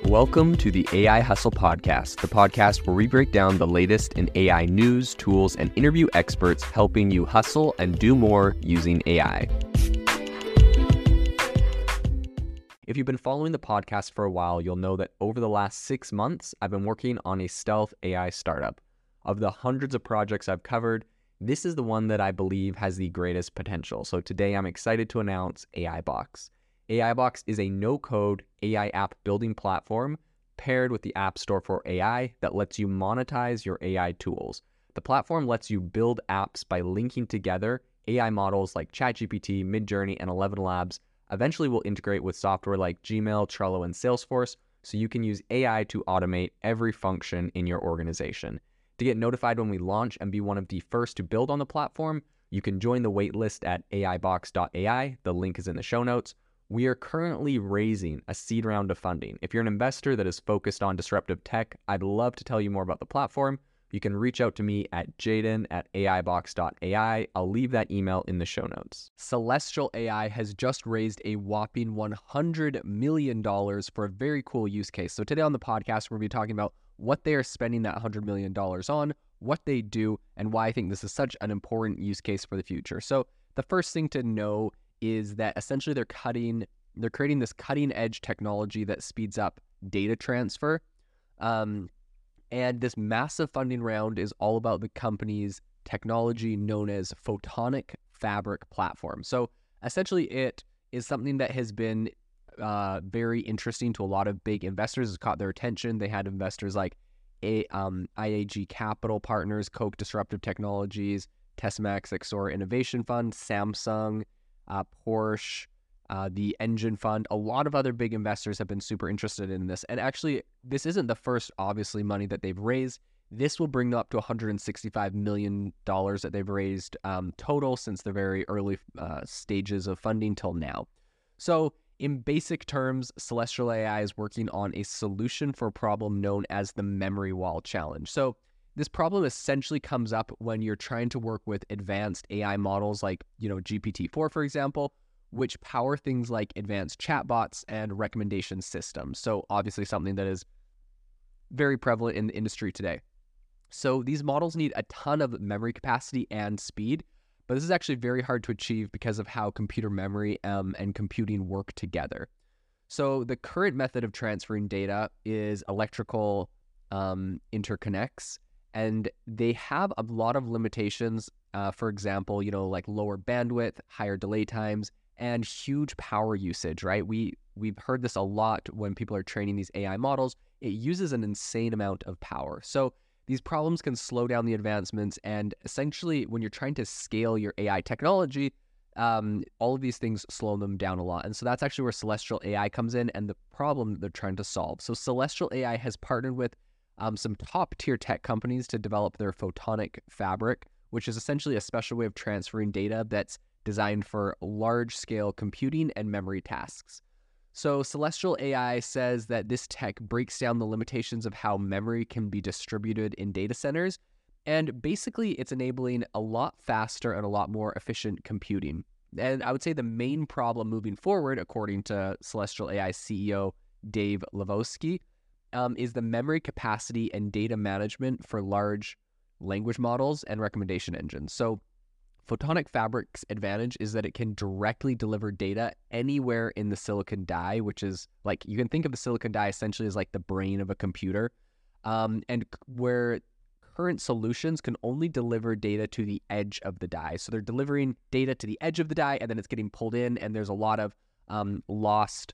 Welcome to the AI Hustle Podcast, the podcast where we break down the latest in AI news, tools, and interview experts helping you hustle and do more using AI. If you've been following the podcast for a while, you'll know that over the last 6 months, I've been working on a stealth AI startup. Of the hundreds of projects I've covered, this is the one that I believe has the greatest potential. So today I'm excited to announce AIBox. AIBox is a no-code AI app building platform paired with the App Store for AI that lets you monetize your AI tools. The platform lets you build apps by linking together AI models like ChatGPT, Midjourney, and ElevenLabs. Eventually will integrate with software like Gmail, Trello, and Salesforce, so you can use AI to automate every function in your organization. To get notified when we launch and be one of the first to build on the platform, you can join the waitlist at aibox.ai. The link is in the show notes. We are currently raising a seed round of funding. If you're an investor that is focused on disruptive tech, I'd love to tell you more about the platform. You can reach out to me at jaden@aibox.ai. I'll leave that email in the show notes. Celestial AI has just raised a whopping $100 million for a very cool use case. So today on the podcast, we're going to be talking about what they are spending that $100 million on, what they do, and why I think this is such an important use case for the future. So the first thing to know is that essentially they're creating this cutting edge technology that speeds up data transfer. And this massive funding round is all about the company's technology known as Photonic Fabric Platform. So essentially it is something that has been very interesting to a lot of big investors. It's caught their attention. They had investors like IAG Capital Partners, Koch Disruptive Technologies, Tessemax Exor Innovation Fund, Samsung, Porsche, the Engine Fund. A lot of other big investors have been super interested in this. And actually, this isn't the first, obviously, money that they've raised. This will bring them up to $165 million that they've raised total since the very early stages of funding till now. So in basic terms, Celestial AI is working on a solution for a problem known as the memory wall challenge. So this problem essentially comes up when you're trying to work with advanced AI models like, GPT-4, for example, which power things like advanced chatbots and recommendation systems. So obviously something that is very prevalent in the industry today. So these models need a ton of memory capacity and speed, but this is actually very hard to achieve because of how computer memory and computing work together. So the current method of transferring data is electrical interconnects, and they have a lot of limitations, for example, like lower bandwidth, higher delay times, and huge power usage, right? We've heard this a lot when people are training these AI models. It uses an insane amount of power. So these problems can slow down the advancements, and essentially when you're trying to scale your AI technology, all of these things slow them down a lot. And so that's actually where Celestial AI comes in and the problem that they're trying to solve. So Celestial AI has partnered with some top-tier tech companies to develop their Photonic Fabric, which is essentially a special way of transferring data that's designed for large-scale computing and memory tasks. So Celestial AI says that this tech breaks down the limitations of how memory can be distributed in data centers, and basically it's enabling a lot faster and a lot more efficient computing. And I would say the main problem moving forward, according to Celestial AI CEO Dave Levosky, is the memory capacity and data management for large language models and recommendation engines. So Photonic Fabric's advantage is that it can directly deliver data anywhere in the silicon die, which is like, you can think of the silicon die essentially as like the brain of a computer, and where current solutions can only deliver data to the edge of the die. So they're delivering data to the edge of the die, and then it's getting pulled in, and there's a lot of lost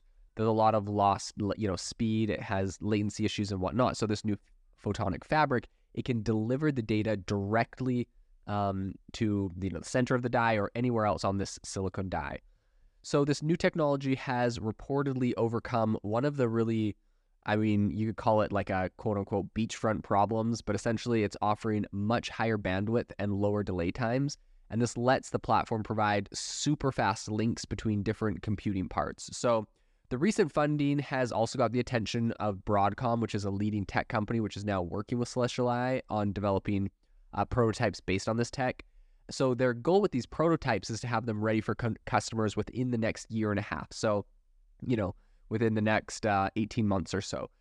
speed. It has latency issues and whatnot. So this new Photonic Fabric, it can deliver the data directly to the center of the die or anywhere else on this silicon die. So this new technology has reportedly overcome one of the really, you could call it like a quote-unquote beachfront problems, but essentially it's offering much higher bandwidth and lower delay times. And this lets the platform provide super fast links between different computing parts. So the recent funding has also got the attention of Broadcom, which is a leading tech company, which is now working with Celestial AI on developing prototypes based on this tech. So their goal with these prototypes is to have them ready for customers within the next year and a half. So, within the next 18 months or so.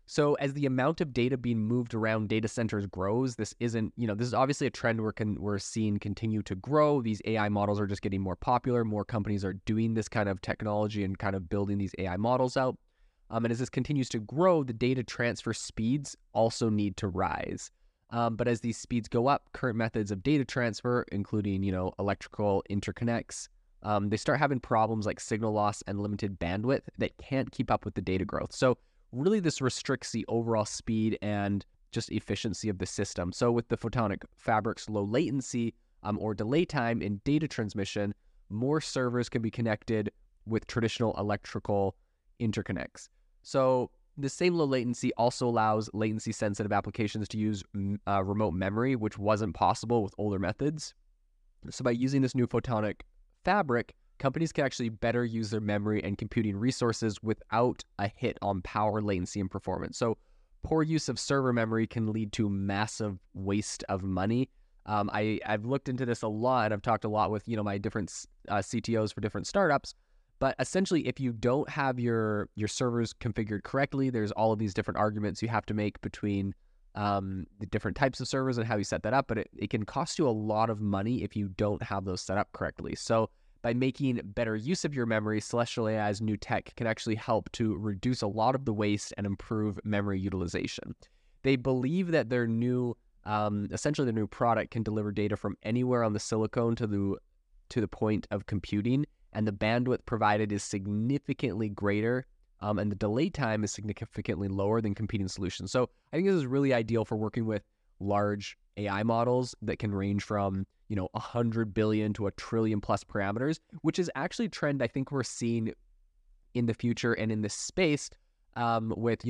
So as the amount of data being moved around data centers grows, this isn't, this is obviously a trend we're seeing continue to grow. These AI models are just getting more popular. More companies are doing this kind of technology and kind of building these AI models out. And as this continues to grow, the data transfer speeds also need to rise. But as these speeds go up, current methods of data transfer, including, electrical interconnects, they start having problems like signal loss and limited bandwidth that can't keep up with the data growth. So really, this restricts the overall speed and just efficiency of the system. So with the photonic fabric's low latency or delay time in data transmission, more servers can be connected with traditional electrical interconnects. So the same low latency also allows latency-sensitive applications to use remote memory, which wasn't possible with older methods. So by using this new photonic fabric, companies can actually better use their memory and computing resources without a hit on power, latency, and performance. So poor use of server memory can lead to massive waste of money. I've looked into this a lot. I've talked a lot with my different CTOs for different startups. But essentially, if you don't have your servers configured correctly, there's all of these different arguments you have to make between the different types of servers and how you set that up. But it can cost you a lot of money if you don't have those set up correctly. So by making better use of your memory, Celestial AI's new tech can actually help to reduce a lot of the waste and improve memory utilization. They believe that their new, essentially their new product can deliver data from anywhere on the silicon to the point of computing, and the bandwidth provided is significantly greater, and the delay time is significantly lower than competing solutions. So I think this is really ideal for working with large AI models that can range from 100 billion to 1 trillion plus parameters, which is actually a trend I think we're seeing in the future and in this space with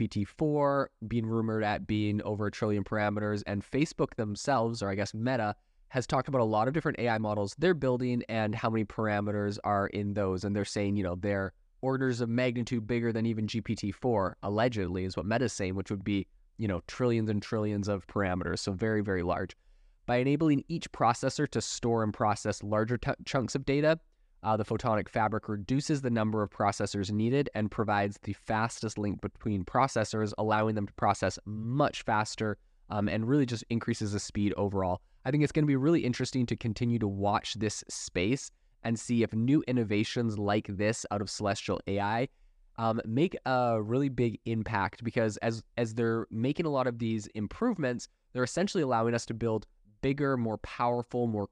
GPT-4 being rumored at being over 1 trillion parameters, and Facebook themselves, or I guess Meta, has talked about a lot of different AI models they're building and how many parameters are in those, and they're saying they're orders of magnitude bigger than even GPT-4 allegedly is what Meta's saying, which would be trillions and trillions of parameters, so very, very large. By enabling each processor to store and process larger chunks of data, the photonic fabric reduces the number of processors needed and provides the fastest link between processors, allowing them to process much faster and really just increases the speed overall. I think it's going to be really interesting to continue to watch this space and see if new innovations like this out of Celestial AI make a really big impact, because as they're making a lot of these improvements, they're essentially allowing us to build bigger, more powerful, more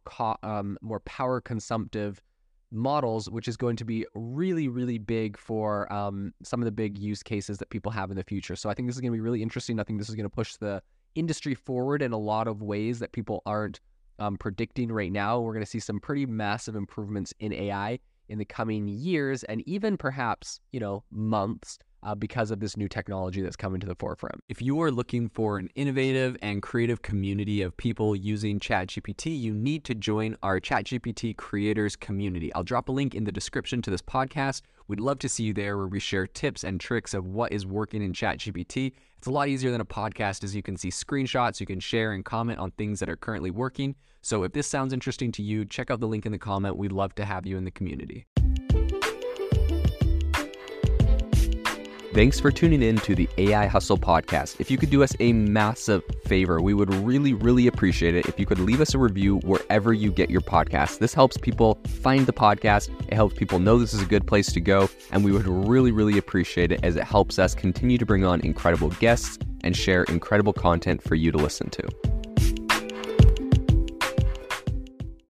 power consumptive models, which is going to be really, really big for some of the big use cases that people have in the future. So I think this is going to be really interesting. I think this is going to push the industry forward in a lot of ways that people aren't predicting right now. We're going to see some pretty massive improvements in AI in the coming years and even perhaps, months because of this new technology that's coming to the forefront. If you are looking for an innovative and creative community of people using ChatGPT, you need to join our ChatGPT creators community. I'll drop a link in the description to this podcast. We'd love to see you there, where we share tips and tricks of what is working in ChatGPT. It's a lot easier than a podcast, as you can see screenshots, you can share and comment on things that are currently working. So if this sounds interesting to you, check out the link in the comment. We'd love to have you in the community. Thanks for tuning in to the AI Hustle podcast. If you could do us a massive favor, we would really, really appreciate it if you could leave us a review wherever you get your podcasts. This helps people find the podcast. It helps people know this is a good place to go. And we would really, really appreciate it, as it helps us continue to bring on incredible guests and share incredible content for you to listen to.